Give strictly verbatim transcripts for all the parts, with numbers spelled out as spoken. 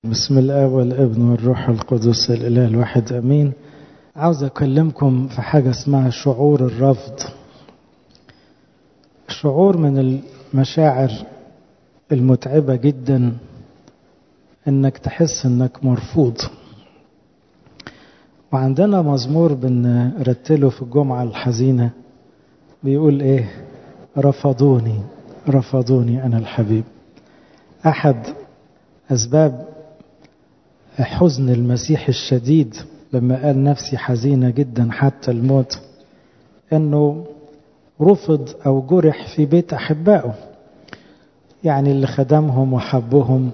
بسم الله والابن والروح القدس الإله الواحد أمين. عاوز أكلمكم في حاجة اسمها شعور الرفض. شعور من المشاعر المتعبة جدا انك تحس انك مرفوض. وعندنا مزمور بنرتله في الجمعة الحزينة بيقول ايه؟ رفضوني رفضوني أنا الحبيب. أحد أسباب حزن المسيح الشديد لما قال نفسي حزينة جدا حتى الموت انه رفض او جرح في بيت احبائه، يعني اللي خدمهم وحبهم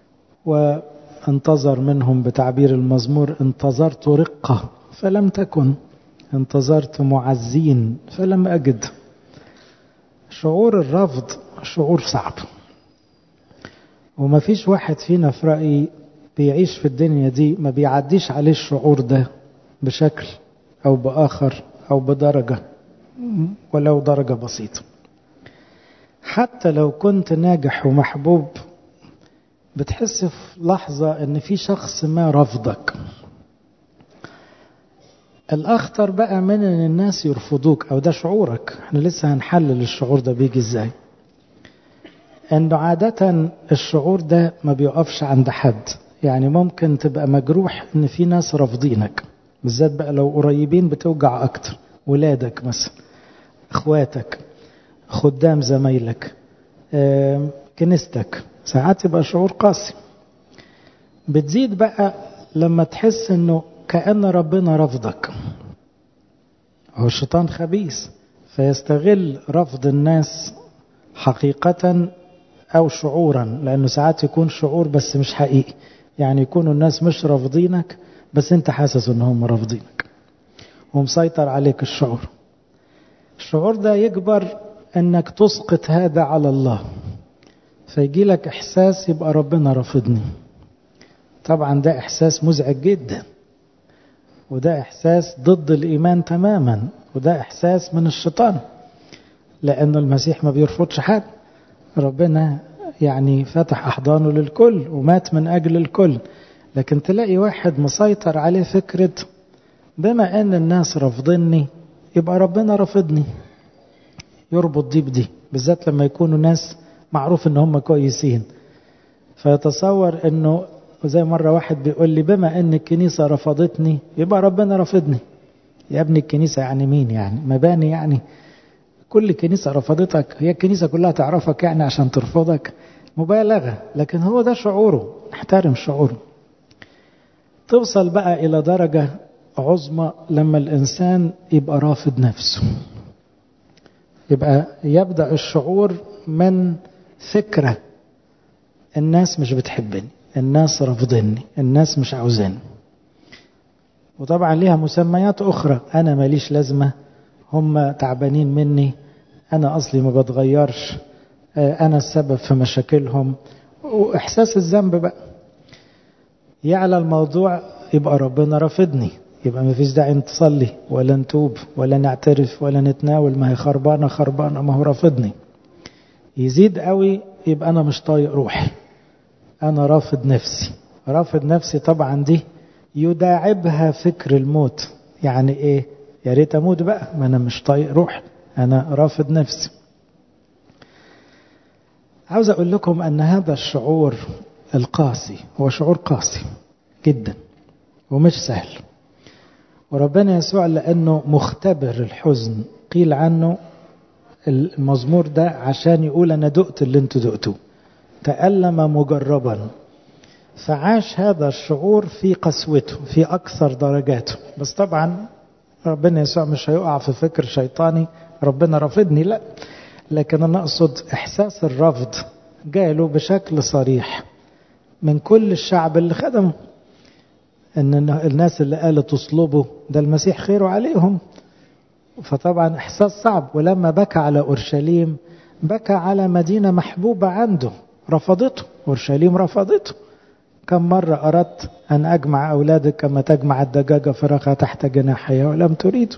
وانتظر منهم، بتعبير المزمور انتظرت رقة فلم تكن، انتظرت معزين فلم اجد. شعور الرفض شعور صعب، وما فيش واحد فينا في رأيي بيعيش في الدنيا دي ما بيعديش عليه الشعور ده بشكل أو بآخر أو بدرجة، ولو درجة بسيطة. حتى لو كنت ناجح ومحبوب بتحس في لحظة ان في شخص ما رفضك. الأخطر بقى من ان الناس يرفضوك، او ده شعورك. احنا لسه هنحلل الشعور ده بيجي ازاي. انه عادة الشعور ده ما بيقفش عند حد، يعني ممكن تبقى مجروح ان في ناس رافضينك، بالذات بقى لو قريبين بتوجع اكتر، ولادك مثلا، اخواتك، خدام زمايلك، كنيستك، ساعات يبقى شعور قاسي. بتزيد بقى لما تحس انه كأن ربنا رفضك. هو الشيطان خبيث فيستغل رفض الناس حقيقة أو شعورا، لأنه ساعات يكون شعور بس مش حقيقي، يعني يكونوا الناس مش رافضينك بس أنت حاسس أنهم رافضينك ومسيطر عليك الشعور. الشعور ده يجبر أنك تسقط هذا على الله، فيجي لك إحساس يبقى ربنا رافضني. طبعا ده إحساس مزعج جدا، وده إحساس ضد الإيمان تماما، وده إحساس من الشيطان، لأنه المسيح ما بيرفضش حد. ربنا يعني فتح أحضانه للكل ومات من أجل الكل، لكن تلاقي واحد مسيطر عليه فكرة بما أن الناس رفضني يبقى ربنا رفضني. يربط دي بدي، بالذات لما يكونوا ناس معروف ان هم كويسين، فيتصور انه زي مرة واحد بيقول لي بما ان الكنيسة رفضتني يبقى ربنا رفضني. يا ابني الكنيسة يعني مين؟ يعني مباني؟ يعني كل كنيسة رفضتك؟ هي الكنيسة كلها تعرفك يعني عشان ترفضك؟ مبالغة. لكن هو ده شعوره، احترم شعوره. توصل بقى إلى درجة عظمى لما الإنسان يبقى رافض نفسه. يبقى يبدأ الشعور من فكرة الناس مش بتحبني، الناس رافضني، الناس مش عاوزاني. وطبعا ليها مسميات أخرى، أنا ماليش لازمة، هم تعبانين مني، أنا أصلي ما بتغيرش، أنا السبب في مشاكلهم، وإحساس الذنب بقى يعلى الموضوع. يبقى ربنا رافضني، يبقى ما فيش داعي نصلي ولا نتوب ولا نعترف ولا نتناول، ما هي خربانة خربانة، ما هو رافضني. يزيد قوي يبقى أنا مش طايق روحي، أنا رافض نفسي. رافض نفسي طبعا دي يداعبها فكر الموت. يعني إيه؟ يا ريت أموت بقى، ما أنا مش طايق روحي، أنا رافض نفسي. عاوز أقول لكم أن هذا الشعور القاسي هو شعور قاسي جدا ومش سهل. وربنا يسوع لأنه مختبر الحزن قيل عنه المزمور ده عشان يقول أنا دقت اللي انتوا دقتوه، تألم مجربا، فعاش هذا الشعور في قسوته في أكثر درجاته. بس طبعا ربنا يسوع مش هيقع في فكر شيطاني ربنا رافضني، لا، لكن أنا أقصد إحساس الرفض جاله بشكل صريح من كل الشعب اللي خدمه. ان الناس اللي قالت تصلبه ده المسيح خيره عليهم، فطبعا احساس صعب. ولما بكى على اورشليم بكى على مدينة محبوبة عنده رفضته، اورشليم رفضته. كم مرة اردت ان اجمع اولادك كما تجمع الدجاجة فراخها تحت جناحها ولم تريد.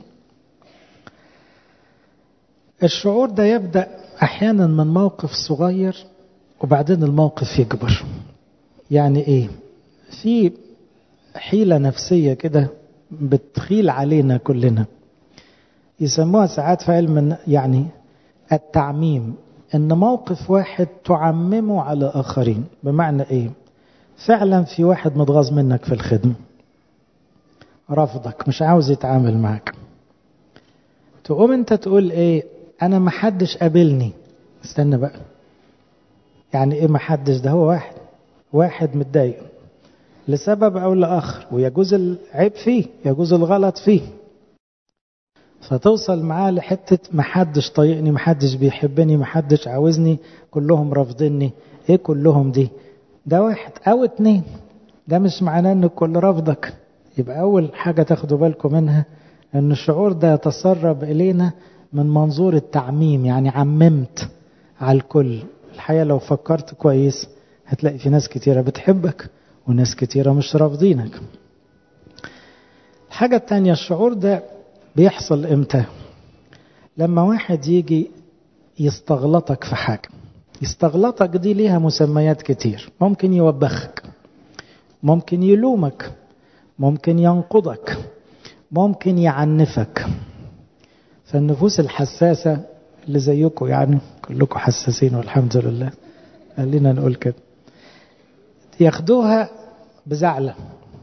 الشعور ده يبدأ احيانا من موقف صغير وبعدين الموقف يكبر. يعني ايه؟ في حيلة نفسية كده بتخيل علينا كلنا، يسموها ساعات في علم يعني التعميم، ان موقف واحد تعممه على آخرين. بمعنى ايه؟ فعلا في واحد متغاظ منك في الخدمة، رفضك، مش عاوز يتعامل معك، تقوم انت تقول ايه؟ انا محدش قابلني. استنى بقى، يعني ايه محدش؟ ده هو واحد واحد متضايق لسبب او لاخر، ويجوز العيب فيه، يجوز الغلط فيه، فتوصل معاه لحتة محدش طايقني، محدش بيحبني، محدش عاوزني، كلهم رافضيني. ايه كلهم دي؟ ده واحد او اتنين، ده مش معناه ان الكل رافضك. يبقى اول حاجة تاخدوا بالكم منها ان الشعور ده يتسرب الينا من منظور التعميم، يعني عممت على الكل. الحقيقة لو فكرت كويس هتلاقي في ناس كتيرة بتحبك وناس كتيرة مش رافضينك. الحاجة التانية، الشعور ده بيحصل امتى؟ لما واحد يجي يستغلطك في حاجة. يستغلطك دي ليها مسميات كتير، ممكن يوبخك، ممكن يلومك، ممكن ينقضك، ممكن يعنفك. فالنفوس الحساسة اللي زيكم، يعني كلكم حساسين والحمد لله، خلينا نقول كده، ياخدوها بزعلة.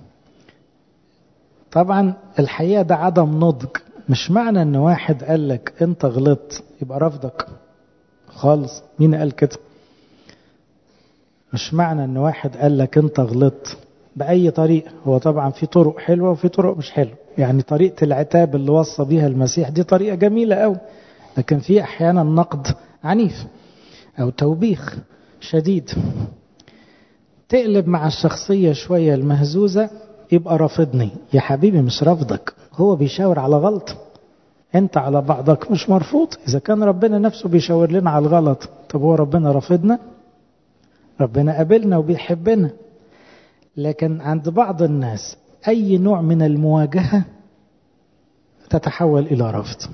طبعا الحقيقة ده عدم نضج. مش معنى ان واحد قال لك انت غلطت يبقى رفضك خالص. مين قال كده؟ مش معنى ان واحد قال لك انت غلطت بأي طريقة. هو طبعا في طرق حلوة وفي طرق مش حلوة، يعني طريقة العتاب اللي وصى بيها المسيح دي طريقة جميلة قوي، لكن في احيانا نقد عنيف او توبيخ شديد تقلب مع الشخصية شوية المهزوزة، يبقى رافضني. يا حبيبي مش رافضك، هو بيشاور على غلط، انت على بعضك مش مرفوض. اذا كان ربنا نفسه بيشاور لنا على الغلط، طب هو ربنا رافضنا؟ ربنا قابلنا وبيحبنا. لكن عند بعض الناس اي نوع من المواجهة تتحول الى رفض.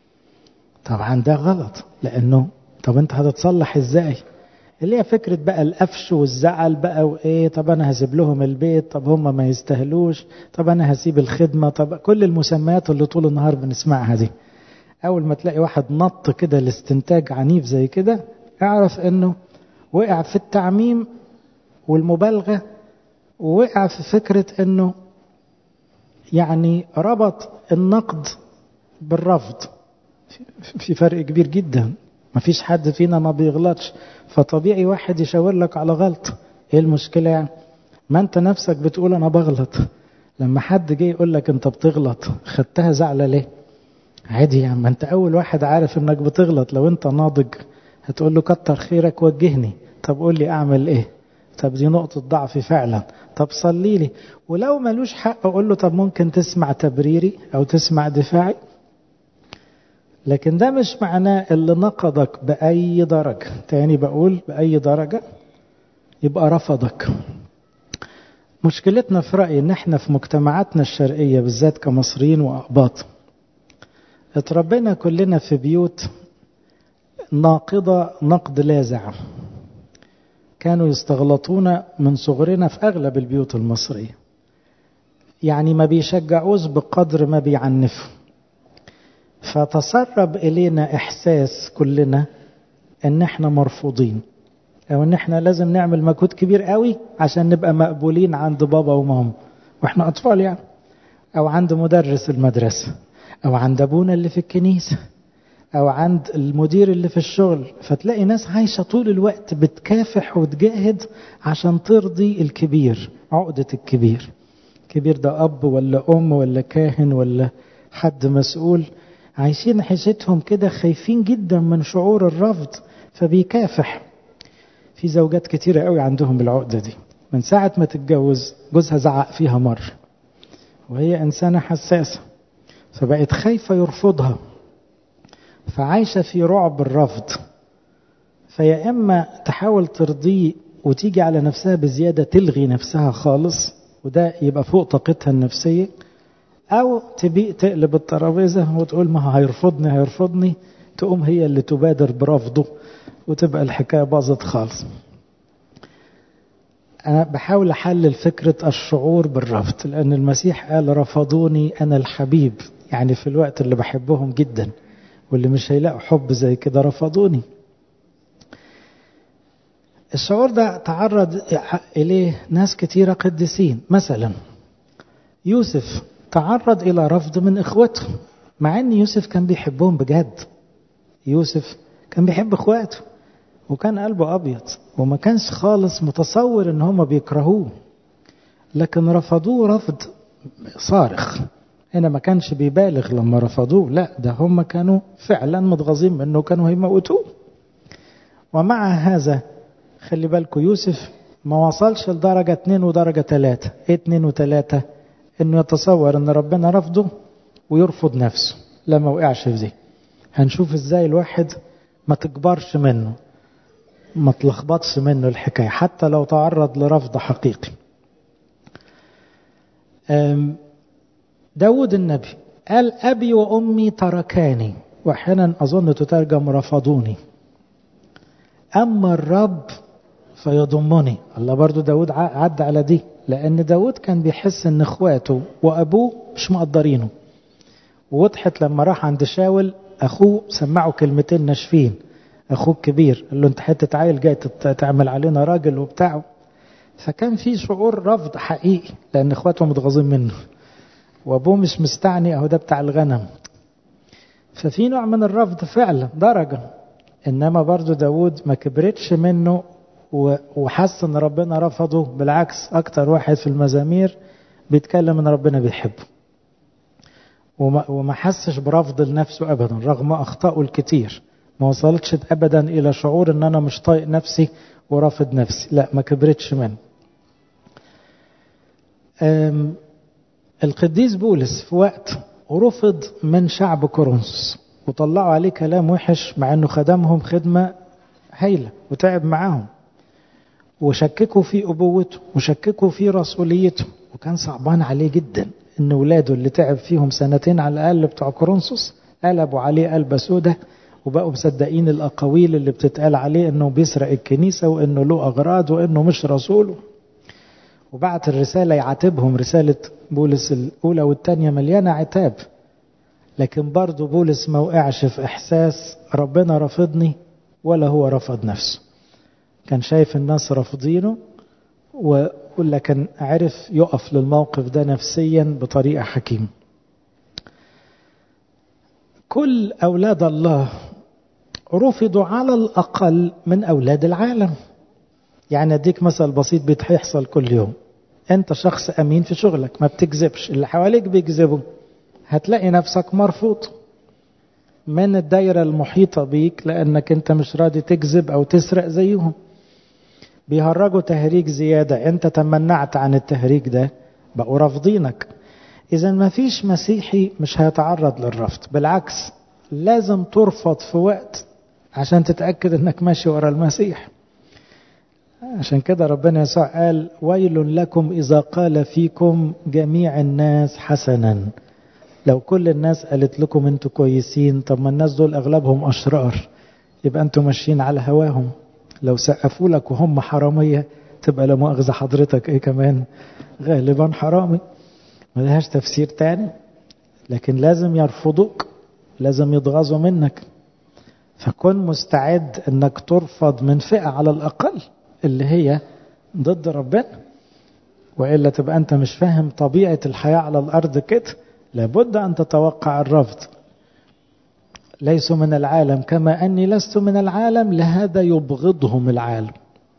طبعا ده غلط، لانه طب انت هتتصلح ازاي؟ اللي هي فكرة بقى القفش والزعل بقى وايه، طب انا هسيب لهم البيت، طب هم ما يستاهلوش، طب انا هسيب الخدمة، طب كل المسميات اللي طول النهار بنسمعها دي. اول ما تلاقي واحد نط كده لاستنتاج عنيف زي كده، اعرف انه وقع في التعميم والمبالغة، ووقع في فكرة انه يعني ربط النقد بالرفض. في فرق كبير جدا. مفيش حد فينا ما بيغلطش، فطبيعي واحد يشاور لك على غلط. ايه المشكلة يعني؟ ما انت نفسك بتقول انا بغلط. لما حد جاي يقول لك انت بتغلط، خدتها زعلة ليه؟ عادي يعني، ما انت اول واحد عارف انك بتغلط. لو انت ناضج هتقول له كتر خيرك وجهني، طب قول لي اعمل ايه، طب دي نقطة ضعفي فعلا، طب صلي لي. ولو ملوش حق اقول له طب ممكن تسمع تبريري او تسمع دفاعي. لكن ده مش معناه اللي نقضك بأي درجة، تاني بقول بأي درجة، يبقى رفضك. مشكلتنا في رأيي ان احنا في مجتمعاتنا الشرقية بالذات كمصريين وأقباط اتربينا كلنا في بيوت ناقضة نقد لاذع. كانوا يستغلطونا من صغرنا في أغلب البيوت المصرية، يعني ما بيشجعوش بقدر ما بيعنفوا. فتسرب إلينا إحساس كلنا ان احنا مرفوضين، او ان احنا لازم نعمل مجهود كبير قوي عشان نبقى مقبولين عند بابا وماما واحنا اطفال يعني، او عند مدرس المدرسة، او عند ابونا اللي في الكنيسة، او عند المدير اللي في الشغل. فتلاقي ناس عايشة طول الوقت بتكافح وتجاهد عشان ترضي الكبير. عقدة الكبير، الكبير ده اب ولا ام ولا كاهن ولا حد مسؤول، عايشين حيشتهم كده خايفين جدا من شعور الرفض، فبيكافح. في زوجات كتيرة قوي عندهم العقدة دي، من ساعة ما تتجوز جوزها زعق فيها مرة وهي إنسانة حساسة، فبقت خايفة يرفضها، فعايشة في رعب الرفض. فيا إما تحاول ترضيه وتيجي على نفسها بزيادة، تلغي نفسها خالص وده يبقى فوق طاقتها النفسية، أو تبيق تقلب الترابيزة وتقول ما هيرفضني هيرفضني، تقوم هي اللي تبادر برفضه وتبقى الحكاية باظت خالص. أنا بحاول أحلل فكرة الشعور بالرفض، لأن المسيح قال رفضوني أنا الحبيب، يعني في الوقت اللي بحبهم جدا واللي مش هيلاقوا حب زي كده رفضوني. الشعور ده تعرض إليه ناس كتيرة قديسين. مثلا يوسف تعرض إلى رفض من إخوته، مع أن يوسف كان بيحبهم بجد. يوسف كان بيحب إخواته وكان قلبه أبيض وما كانش خالص متصور أن هم بيكرهوه، لكن رفضوه رفض صارخ. هنا ما كانش بيبالغ لما رفضوه، لا ده هم كانوا فعلا متغاظين منه، كانوا هيموتوه. ومع هذا خلي بالكم يوسف ما وصلش لدرجة اتنين ودرجة تلاتة. ايه اتنين وتلاتة؟ انه يتصور ان ربنا رفضه ويرفض نفسه. لما وقعش في دي هنشوف ازاي الواحد ما تكبرش منه، ما تلخبطش منه الحكاية حتى لو تعرض لرفض حقيقي. داود النبي قال أبي وأمي تركاني، وأحيانا أظن تترجم رفضوني، أما الرب فيضمني. الله برضو داود عد على دي، لأن داود كان بيحس أن إخواته وأبوه مش مقدرينه. ووضحت لما راح عند شاول أخوه سمعه كلمتين ناشفين. أخوه الكبير قال له أنت حتة عيل جاي تعمل علينا راجل وبتاعه. فكان في شعور رفض حقيقي لأن إخواته متغاظين منه وأبوه مش مستعني أهو ده بتاع الغنم. ففي نوع من الرفض فعلا درجة. إنما برضو داود ما كبرتش منه وحس ان ربنا رفضه. بالعكس اكتر واحد في المزامير بيتكلم ان ربنا بيحبه وما حسش برفض لنفسه ابدا رغم اخطائه الكتير. ما وصلتش ابدا الى شعور ان انا مش طايق نفسي ورافض نفسي، لا ما كبرتش منه. القديس بولس في وقت رفض من شعب كورنثوس وطلعوا عليه كلام وحش مع انه خدمهم خدمة هايلة وتعب معاهم، وشككوا في أبوته وشككوا في رسوليته، وكان صعبان عليه جدا ان ولاده اللي تعب فيهم سنتين على الأقل بتوع كورنثوس قلبوا عليه قلبة سودة وبقوا مصدقين الأقاويل اللي بتتقال عليه انه بيسرق الكنيسة وانه له أغراض وانه مش رسوله. وبعت الرسالة يعاتبهم، رسالة بولس الأولى والثانية مليانة عتاب، لكن برضو بولس ما وقعش في إحساس ربنا رفضني ولا هو رفض نفسه. كان شايف الناس رافضينه ولكن عرف يقف للموقف ده نفسيا بطريقة حكيمة. كل أولاد الله رفضوا على الأقل من أولاد العالم. يعني أديك مثل بسيط بيحصل كل يوم. أنت شخص أمين في شغلك، ما بتكذبش، اللي حواليك بيكذبوا، هتلاقي نفسك مرفوض من الدايرة المحيطة بيك لأنك أنت مش راضي تكذب أو تسرق زيهم. بيهرجوا تهريج زيادة، أنت تمنعت عن التهريج ده بقوا رافضينك. إذا ما فيش مسيحي مش هيتعرض للرفض، بالعكس لازم ترفض في وقت عشان تتأكد أنك ماشي ورا المسيح. عشان كده ربنا يسوع قال ويل لكم إذا قال فيكم جميع الناس حسنا. لو كل الناس قالت لكم انتوا كويسين، طب ما الناس دول اغلبهم اشرار، يبقى انتوا ماشيين على هواهم. لو سقفوا لك وهم حرامية تبقى لا مؤاخذة حضرتك ايه كمان غالبا حرامي، ما لهاش تفسير تاني. لكن لازم يرفضوك، لازم يتغاظوا منك، فكن مستعد انك ترفض من فئة على الاقل اللي هي ضد ربنا، وإلا تبقى انت مش فاهم طبيعة الحياة على الارض كده. لابد أن تتوقع الرفض. ليسوا من العالم كما أني لست من العالم لهذا يبغضهم العالم.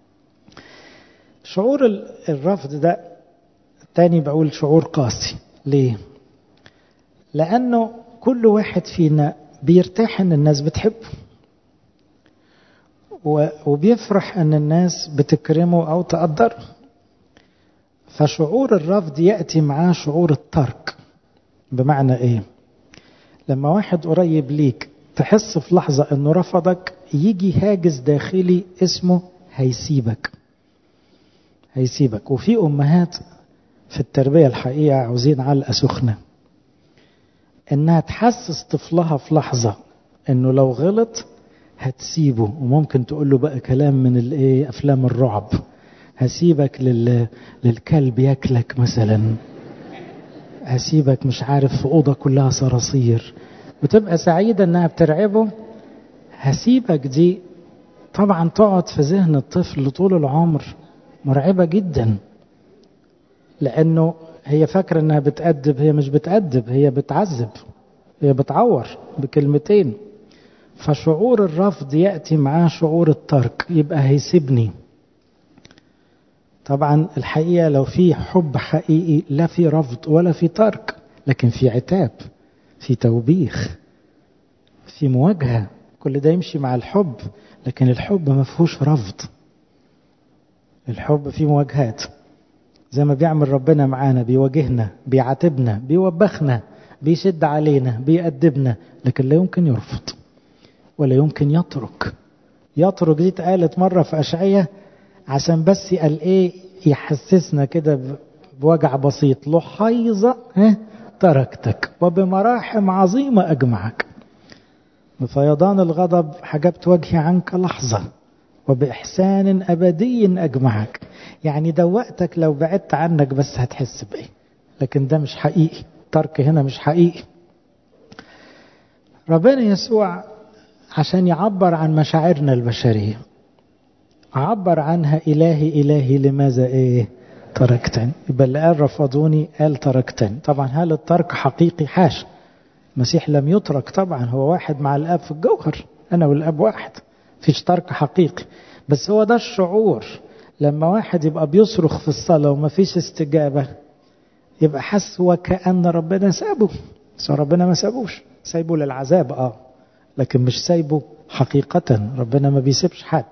شعور الرفض ده تاني بقول شعور قاسي. ليه؟ لأنه كل واحد فينا بيرتاح أن الناس بتحبه وبيفرح أن الناس بتكرمه أو تقدره. فشعور الرفض يأتي معاه شعور الترك. بمعنى ايه؟ لما واحد قريب ليك تحس في لحظة انه رفضك، يجي هاجس داخلي اسمه هيسيبك هيسيبك. وفي امهات في التربية الحقيقة عاوزين علقة سخنة، انها تحسس طفلها في لحظة انه لو غلط هتسيبه، وممكن تقول له بقى كلام من الايه افلام الرعب، هسيبك لل... للكلب ياكلك مثلا، هسيبك مش عارف في أوضة كلها صراصير، وتبقى سعيدة انها بترعبه. هسيبك دي طبعا تقعد في ذهن الطفل طول العمر مرعبة جدا، لأنه هي فاكرة انها بتأدب، هي مش بتأدب، هي بتعذب، هي بتعور بكلمتين. فشعور الرفض يأتي معاه شعور الترك، يبقى هيسيبني. طبعا الحقيقة لو في حب حقيقي لا في رفض ولا في ترك، لكن في عتاب، في توبيخ، في مواجهة، كل ده يمشي مع الحب. لكن الحب ما فيهوش رفض، الحب فيه مواجهات زي ما بيعمل ربنا معانا، بيواجهنا، بيعاتبنا، بيوبخنا، بيشد علينا، بيأدبنا، لكن لا يمكن يرفض ولا يمكن يترك. يترك دي اتقالت مرة في أشعية عشان بس قال ايه، يحسسنا كده بوجع بسيط، لحيظة تركتك وبمراحم عظيمة أجمعك. بفيضان الغضب حجبت وجهي عنك لحظة وبإحسان أبدي أجمعك. يعني دوقتك لو بعدت عنك بس هتحس بإيه، لكن ده مش حقيقي، ترك هنا مش حقيقي. ربنا يسوع عشان يعبر عن مشاعرنا البشرية عبر عنها إلهي إلهي لماذا إيه تركتني. يبقى اللي قال رفضوني قال تركتني. طبعا هل الترك حقيقي؟ حاش، المسيح لم يترك طبعا، هو واحد مع الآب في الجوهر، أنا والآب واحد، فيش ترك حقيقي. بس هو ده الشعور، لما واحد يبقى بيصرخ في الصلاة وما فيش استجابة يبقى حس وكأن ربنا سابه. بس ربنا ما سابوش، سايبه للعذاب اه، لكن مش سايبه حقيقة. ربنا ما بيسيبش حد.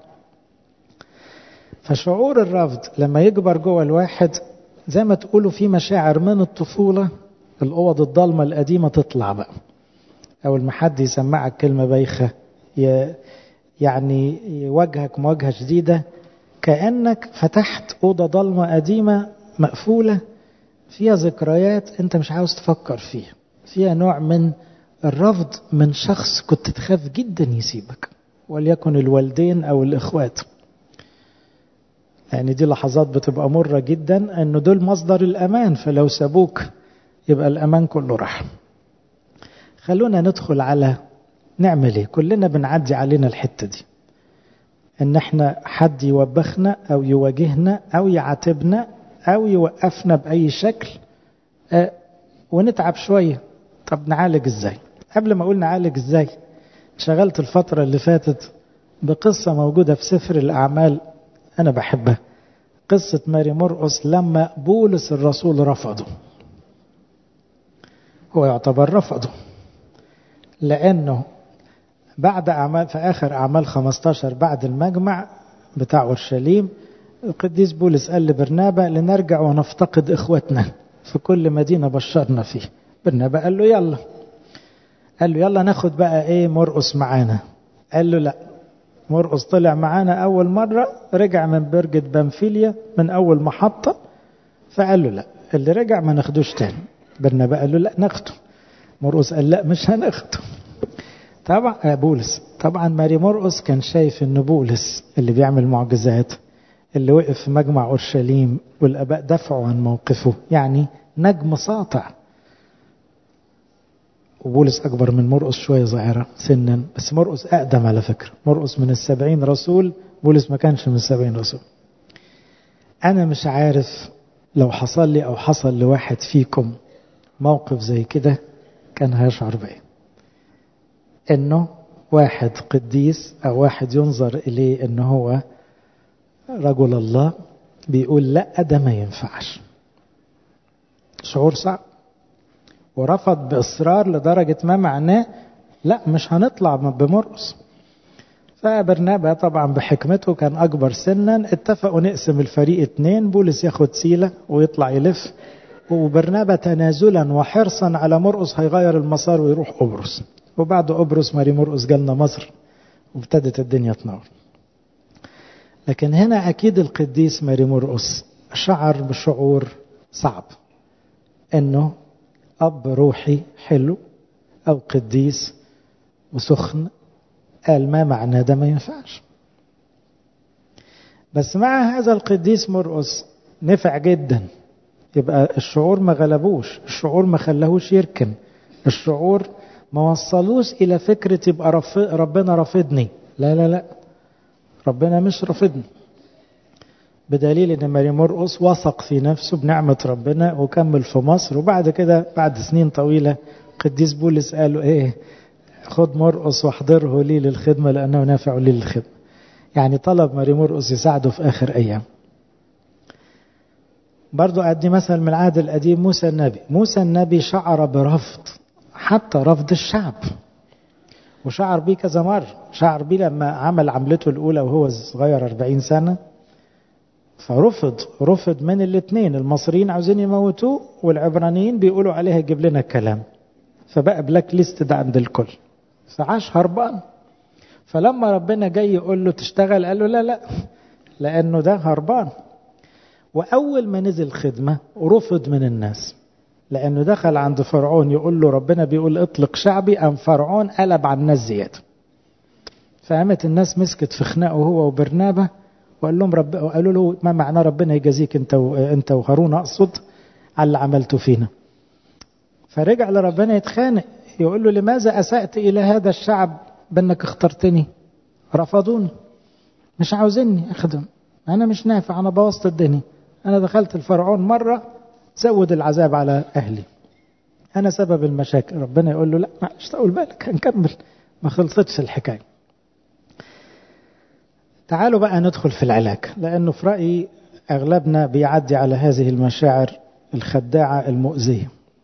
فشعور الرفض لما يكبر جوه الواحد زي ما تقولوا في مشاعر من الطفولة، الأوض الضلمة القديمة تطلع بقى. أول ما حد يسمعك كلمة بايخة يعني يواجهك مواجهة جديدة، كأنك فتحت أوضة ضلمة قديمة مقفولة فيها ذكريات أنت مش عاوز تفكر فيها، فيها نوع من الرفض من شخص كنت تخاف جدا يسيبك، وليكن الوالدين أو الإخوات. يعني دي لحظات بتبقى مرة جدا، أنه دول مصدر الأمان، فلو سابوك يبقى الأمان كله راح. خلونا ندخل على نعمل ايه. كلنا بنعدي علينا الحتة دي، ان احنا حد يوبخنا او يواجهنا او يعاتبنا او يوقفنا بأي شكل اه ونتعب شوية. طب نعالج ازاي؟ قبل ما اقول نعالج ازاي، شغلت الفترة اللي فاتت بقصة موجودة في سفر الأعمال أنا بحبها، قصة ماري مرقس لما بولس الرسول رفضه. هو يعتبر رفضه لأنه بعد أعمال في آخر أعمال خمستاشر بعد المجمع بتاع أورشليم، القديس بولس قال لبرنابا لنرجع ونفتقد إخوتنا في كل مدينة بشرنا فيه. برنابا قال له يلا، قال له يلا ناخد بقى إيه مرقس معانا. قال له لا، مرقس طلع معانا أول مرة، رجع من برجة بنفيليا من أول محطة، فقال له لا، اللي رجع ما ناخدوش تاني. برنابا قال له لا ناخده. مرقس قال لا مش هناخده. طبعا بولس طبعا ماري مرقس كان شايف ان بولس اللي بيعمل معجزات، اللي وقف في مجمع اورشليم والاباء دفعوا عن موقفه، يعني نجم ساطع. وبولس اكبر من مرقس شويه صغيره سنا، بس مرقس اقدم على فكره، مرقس من السبعين رسول، بولس ما كانش من السبعين رسول. انا مش عارف لو حصل لي او حصل لواحد فيكم موقف زي كده كان هيشعر بايه. انه واحد قديس او واحد ينظر اليه انه هو رجل الله بيقول لا ده ما ينفعش. شعور صعب، ورفض باصرار لدرجة ما معناه لا مش هنطلع بمرقس. فبرنابا طبعا بحكمته كان اكبر سنا، اتفقوا نقسم الفريق اتنين، بولس ياخد سيلة ويطلع يلف، وبرنابا تنازلا وحرصا على مرقس هيغير المسار ويروح قبرص. وبعد قبرص ماري مرقس جالنا مصر وابتدت الدنيا تنور. لكن هنا أكيد القديس ماري مرقس شعر بشعور صعب، أنه أب روحي حلو أو قديس وسخن قال ما معنى ده ما ينفعش. بس مع هذا القديس مرقس نفع جدا. يبقى الشعور ما غلبوش، الشعور ما خلاهوش يركن، الشعور ما وصلوش إلى فكرة يبقى رف... ربنا رافضني. لا لا لا، ربنا مش رافضني. بدليل ان ماري مرقس وثق في نفسه بنعمة ربنا وكمل في مصر. وبعد كده بعد سنين طويلة قديس بولس قال له ايه، خد مرقس واحضره لي للخدمة لأنه نافع لي للخدمة. يعني طلب ماري مرقس يساعده في آخر أيام. برضو أدي مثل من العهد القديم موسى النبي. موسى النبي شعر برفض، حتى رفض الشعب، وشعر بيه كذا مرة. شعر بيه لما عمل عملته الأولى وهو صغير أربعين سنة، فرفض رفض من الاثنين، المصريين عاوزين يموتوه والعبرانيين بيقولوا عليه يجيب لنا الكلام، فبقى بلاك ليست ده عند الكل، فعاش هربان. فلما ربنا جاي يقول له تشتغل قال له لا لا، لأنه ده هربان. وأول ما نزل خدمة رفض من الناس، لأنه دخل عند فرعون يقول له ربنا بيقول اطلق شعبي، أم فرعون قلب على الناس زيادة. فقامت الناس مسكت في خناقه هو وبرنابة وقال لهم رب... قالوا له ما معنى ربنا يجازيك انت و... انت وهارون اقصد على اللي عملته فينا. فرجع لربنا يتخانق يقول له لماذا اسأت الى هذا الشعب بانك اخترتني؟ رفضوني، مش عاوزيني اخدم، انا مش نافع، انا بوظت الدنيا، انا دخلت الفرعون مرة زود العذاب على اهلي، انا سبب المشاكل. ربنا يقول له لا معلش طول بالك هنكمل، ما خلصتش الحكاية. تعالوا بقى ندخل في العلاج، لأنه في رأيي أغلبنا بيعدي على هذه المشاعر الخداعة المؤذية.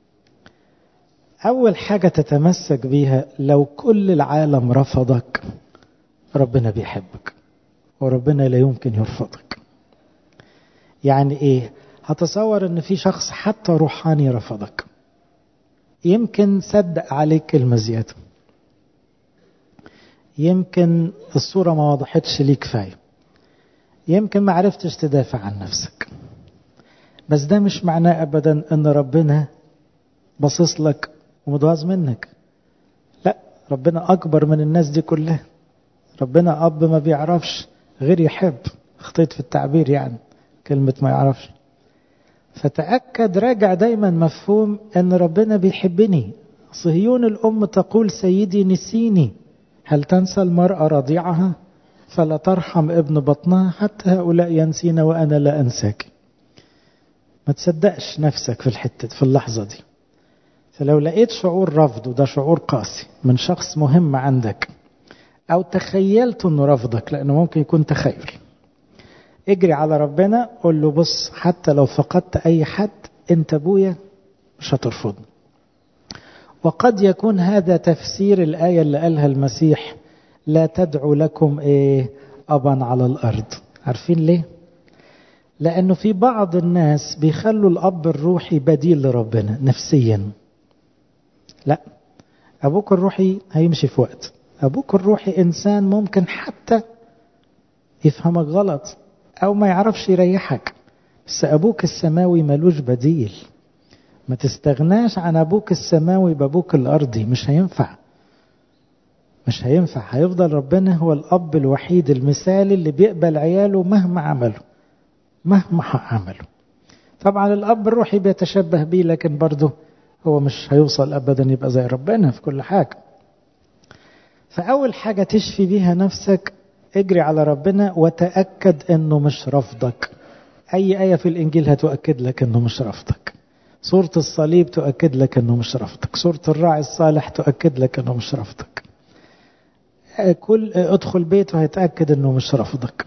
أول حاجة تتمسك بيها، لو كل العالم رفضك ربنا بيحبك، وربنا لا يمكن يرفضك. يعني إيه؟ هتصور أن في شخص حتى روحاني رفضك، يمكن صدق عليك كلمة زيادة، يمكن الصورة ما وضحتش ليك كفاية، يمكن ما عرفتش تدافع عن نفسك، بس ده مش معناه أبدا أن ربنا بصص لك ومتغاظ منك. لا، ربنا أكبر من الناس دي كلها. ربنا أب ما بيعرفش غير يحب، اخطيت في التعبير يعني كلمة ما يعرفش. فتأكد راجع دايما مفهوم أن ربنا بيحبني. صهيون الأم تقول سيدي نسيني، هل تنسى المرأة رضيعها فلا ترحم ابن بطنها، حتى هؤلاء ينسين وأنا لا أنساك. ما تصدقش نفسك في الحتة في اللحظة دي. فلو لقيت شعور رفض، وده شعور قاسي من شخص مهم عندك، أو تخيلت أنه رفضك، لأنه ممكن يكون تخيل، اجري على ربنا قول له بص، حتى لو فقدت أي حد أنت أبويا مش هترفضني. وقد يكون هذا تفسير الآية اللي قالها المسيح لا تدعوا لكم إيه أبا على الأرض. عارفين ليه؟ لأنه في بعض الناس بيخلوا الأب الروحي بديل لربنا نفسيا. لا، أبوك الروحي هيمشي في وقت، أبوك الروحي إنسان ممكن حتى يفهمك غلط أو ما يعرفش يريحك، بس أبوك السماوي ملوش بديل. ما تستغناش عن أبوك السماوي بأبوك الأرضي، مش هينفع مش هينفع. هيفضل ربنا هو الأب الوحيد المثالي اللي بيقبل عياله مهما عملوا مهما عملوا. طبعا الأب الروحي بيتشبه بيه، لكن برضه هو مش هيوصل أبدا يبقى زي ربنا في كل حاجة. فأول حاجة تشفي بيها نفسك، اجري على ربنا وتأكد أنه مش رفضك. أي آية في الإنجيل هتؤكد لك أنه مش رفضك. سورة الصليب تؤكد لك أنه مش رفضك. سورة الراعي الصالح تؤكد لك أنه مش رفضك. كل ادخل بيته هيتأكد أنه مش رفضك،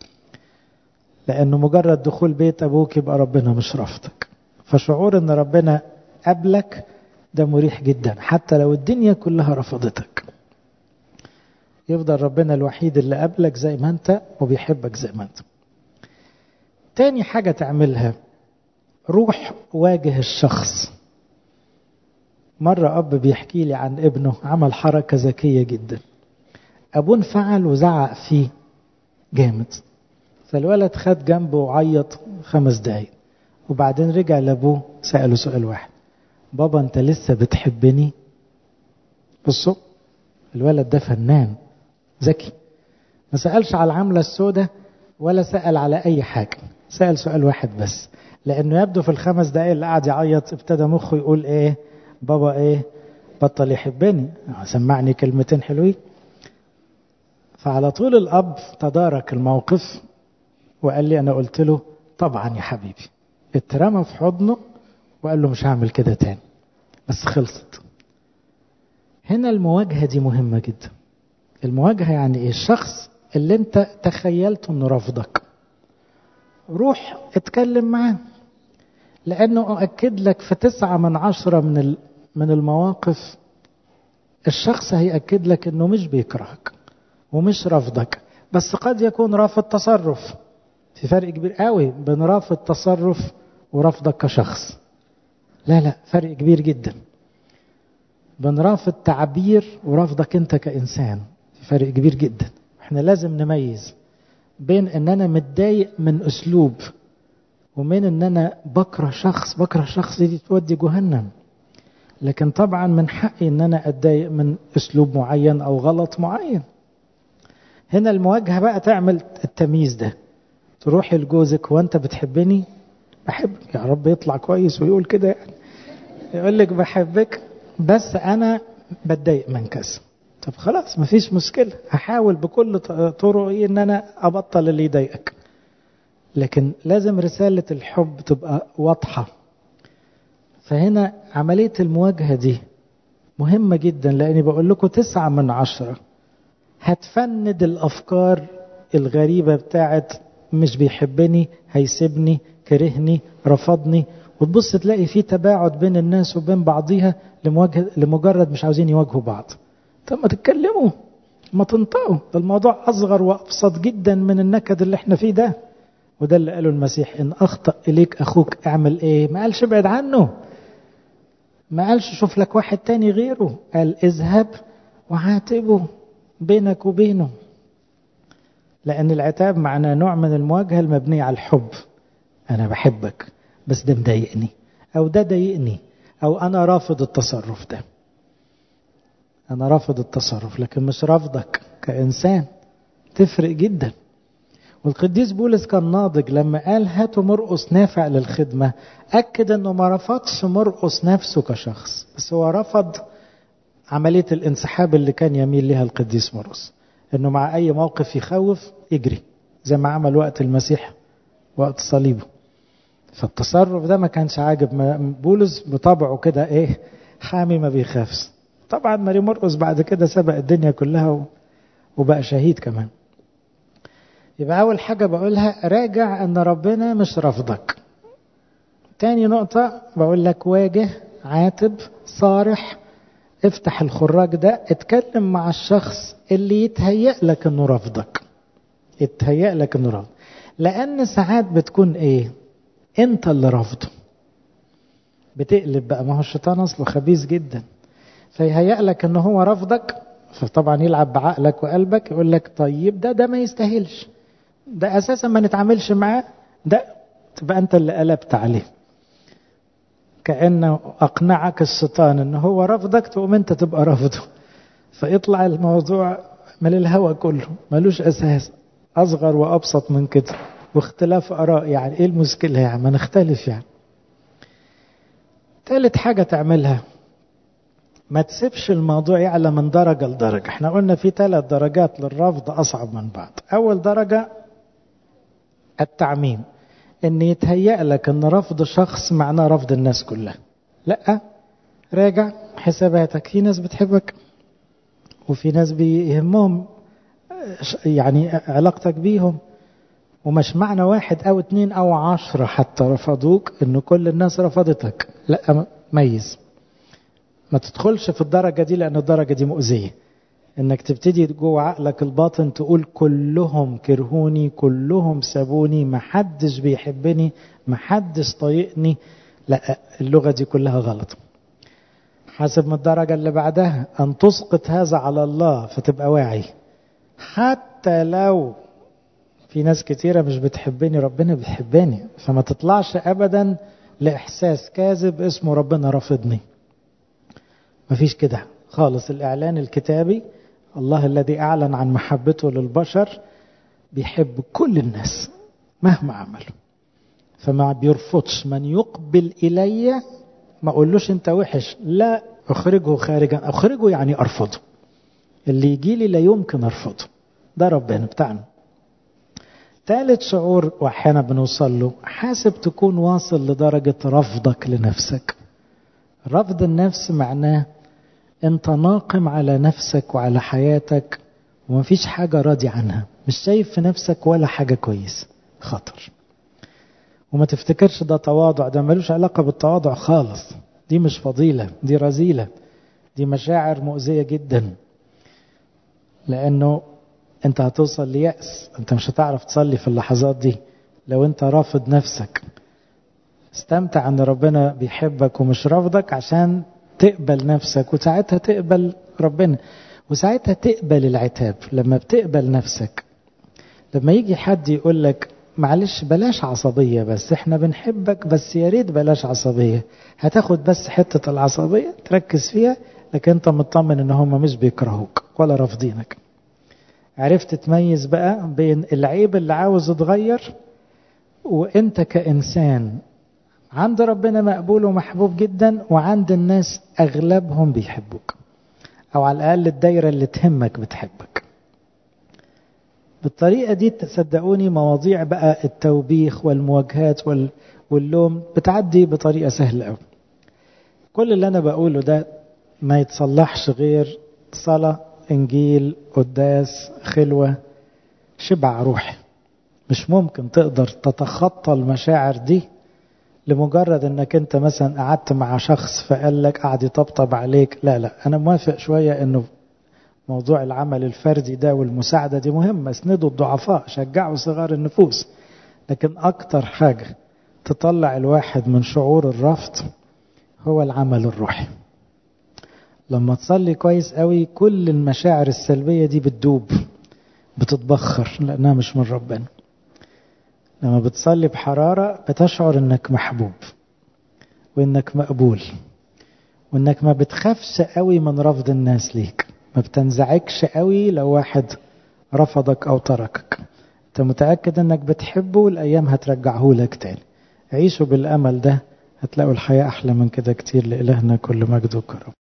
لأنه مجرد دخول بيت أبوك يبقى ربنا مش رفضك. فشعور أن ربنا قبلك ده مريح جدا، حتى لو الدنيا كلها رفضتك يفضل ربنا الوحيد اللي قبلك زي ما أنت وبيحبك زي ما أنت. تاني حاجة تعملها، روح واجه الشخص. مرة أب بيحكي لي عن ابنه عمل حركة ذكية جدا. أبوه انفعل وزعق فيه جامد، فالولد خد جنبه وعيط خمس دقايق، وبعدين رجع لأبوه سأله سؤال واحد: بابا أنت لسه بتحبني؟ بصوا، الولد ده فنان ذكي، ما سألش على العملة السوداء ولا سأل على أي حاجة، سأل سؤال واحد بس، لأنه يبدو في الخمس دقايق اللي قعد يعيط ابتدى مخه يقول إيه؟ بابا إيه؟ بطل يحبني، سمعني كلمتين حلوين. فعلى طول الأب تدارك الموقف وقال لي أنا قلت له طبعا يا حبيبي، اترمى في حضنه وقال له مش هعمل كده تاني، بس خلصت. هنا المواجهة دي مهمة جدا. المواجهة يعني إيه؟ الشخص اللي انت تخيلت انه رفضك، روح اتكلم معاه، لأنه أؤكد لك في تسعة من عشرة من من المواقف الشخص هيأكد لك انه مش بيكرهك ومش رفضك، بس قد يكون رافض تصرف. في فرق كبير قوي بين رافض تصرف ورفضك كشخص. لا لا، فرق كبير جدا بين رافض تعبير ورفضك انت كإنسان، في فرق كبير جدا. احنا لازم نميز بين ان انا متضايق من اسلوب ومن ان انا بكره شخص. بكره شخص دي تودي جهنم، لكن طبعا من حقي ان انا اتضايق من اسلوب معين او غلط معين. هنا المواجهة بقى تعمل التمييز ده، تروحي لجوزك وانت بتحبني، بحبك يا رب يطلع كويس ويقول كده يعني، يقول لك بحبك بس انا بتضايق من كذا. طب خلاص مفيش مشكلة، هحاول بكل طرقي ان انا ابطل اللي يضايقك، لكن لازم رسالة الحب تبقى واضحة. فهنا عملية المواجهة دي مهمة جدا، لاني بقول لكم تسعة من عشرة هتفند الافكار الغريبة بتاعت مش بيحبني، هيسيبني، كرهني، رفضني، وتبص تلاقي في تباعد بين الناس وبين بعضيها لمواجهة لمجرد مش عاوزين يواجهوا بعض. طب ما تتكلموا، ما تنطقوا، الموضوع أصغر وأبسط جدا من النكد اللي احنا فيه ده. وده اللي قاله المسيح، إن أخطأ إليك أخوك اعمل إيه؟ ما قالش ابعد عنه، ما قالش شوف لك واحد تاني غيره، قال اذهب وعاتبه بينك وبينه. لأن العتاب معناه نوع من المواجهة المبنية على الحب. أنا بحبك بس ده مضايقني، أو ده ضايقني، أو أنا رافض التصرف ده. أنا رافض التصرف لكن مش رافضك كإنسان، تفرق جدا. والقديس بولس كان ناضج لما قال هاتوا مرقس نافع للخدمة، أكد أنه ما رفضش مرقس نفسه كشخص، بس هو رفض عملية الانسحاب اللي كان يميل لها القديس مرقس، أنه مع أي موقف يخوف يجري زي ما عمل وقت المسيح وقت صليبه. فالتصرف ده ما كانش عاجب بولس، بطبعه كده ايه، حامي ما بيخافش. طبعا ماري مرقس بعد كده سبق الدنيا كلها وبقى شهيد كمان. يبقى اول حاجة بقولها راجع ان ربنا مش رفضك. تاني نقطة بقول لك واجه، عاتب، صارح، افتح الخراج ده، اتكلم مع الشخص اللي يتهيأ لك انه رفضك، يتهيأ لك انه رفض. لان ساعات بتكون ايه، انت اللي رافضه، بتقلب بقى. ما هو الشيطان اصله خبيث جدا، فيهيأ لك ان هو رفضك، فطبعا يلعب بعقلك وقلبك، يقول لك طيب ده ده ما يستاهلش، ده اساسا ما نتعاملش معاه، ده تبقى انت اللي قلبت عليه. كأنه اقنعك الشيطان ان هو رفضك، تقوم انت تبقى رافضه، فيطلع الموضوع من الهوى كله، ملوش اساس، اصغر وابسط من كده، واختلاف اراء. يعني ايه المشكلة يعني؟ ما نختلف يعني. ثالث حاجة تعملها، ما تسيبش الموضوع يعلى من درجة لدرجة. احنا قلنا في ثلاث درجات للرفض أصعب من بعض. أول درجة التعميم، ان يتهيأ لك ان رفض شخص معناه رفض الناس كلها. لا، راجع حساباتك. في ناس بتحبك وفي ناس بيهمهم يعني علاقتك بيهم، ومش معنى واحد او اتنين او عشرة حتى رفضوك انه كل الناس رفضتك. لا، ميز، ما تدخلش في الدرجة دي، لان الدرجة دي مؤذية، انك تبتدي جوه عقلك الباطن تقول كلهم كرهوني، كلهم سابوني، محدش بيحبني، محدش طايقني. لا، اللغة دي كلها غلط. حسب من الدرجة اللي بعدها ان تسقط هذا على الله، فتبقى واعي. حتى لو في ناس كتيرة مش بتحبني، ربنا بيحبني، فما تطلعش ابدا لاحساس كاذب اسمه ربنا رافضني. مفيش كده خالص. الاعلان الكتابي، الله الذي اعلن عن محبته للبشر بيحب كل الناس مهما عملوا، فما بيرفضش. من يقبل إلي ما أقولوش أنت وحش، لا، أخرجه خارجا. أخرجه يعني أرفضه، اللي يجي لي لا يمكن أرفضه. ده ربنا بتاعنا. ثالث شعور وأحيانا بنوصل له، حاسب تكون واصل لدرجة رفضك لنفسك. رفض النفس معناه أنت ناقم على نفسك وعلى حياتك ومفيش حاجة راضي عنها، مش شايف في نفسك ولا حاجة كويس. خطر. وما تفتكرش ده تواضع، ده ملوش علاقة بالتواضع خالص. دي مش فضيلة، دي رذيلة، دي مشاعر مؤذية جدا. لأنه أنت هتوصل ليأس، أنت مش هتعرف تصلي في اللحظات دي لو أنت رافض نفسك. استمتع أن ربنا بيحبك ومش رافضك عشان تقبل نفسك، وساعتها تقبل ربنا، وساعتها تقبل العتاب. لما بتقبل نفسك، لما يجي حد يقول لك معلش بلاش عصبية، بس احنا بنحبك، بس يا ريت بلاش عصبية، هتاخد بس حتة العصبية تركز فيها، لكن انت مطمن ان هم مش بيكرهوك ولا رافضينك. عرفت تميز بقى بين العيب اللي عاوز يتغير وانت كإنسان عند ربنا مقبول ومحبوب جدا، وعند الناس اغلبهم بيحبوك، او على الاقل الدايرة اللي تهمك بتحبك. بالطريقة دي تصدقوني مواضيع بقى التوبيخ والمواجهات واللوم بتعدي بطريقة سهلة قوي. كل اللي أنا بقوله ده ما يتصلحش غير صلاة، إنجيل، قداس، خلوة، شبع روحي. مش ممكن تقدر تتخطى المشاعر دي لمجرد أنك أنت مثلا قعدت مع شخص فقال لك قعد يطبطب عليك. لا لا، أنا موافق شوية أنه موضوع العمل الفردي ده والمساعدة دي مهمة، اسندوا الضعفاء، شجعوا صغار النفوس، لكن أكتر حاجة تطلع الواحد من شعور الرفض هو العمل الروحي. لما تصلي كويس قوي كل المشاعر السلبية دي بتدوب، بتتبخر، لأنها مش من ربنا. لما بتصلي بحرارة بتشعر انك محبوب وانك مقبول، وانك ما بتخافش قوي من رفض الناس ليك، ما بتنزعجش قوي لو واحد رفضك او تركك. انت متأكد انك بتحبه والايام هترجعه لك تاني. عيشوا بالامل ده، هتلاقوا الحياة احلى من كده كتير. لإلهنا كل مجد وكرم.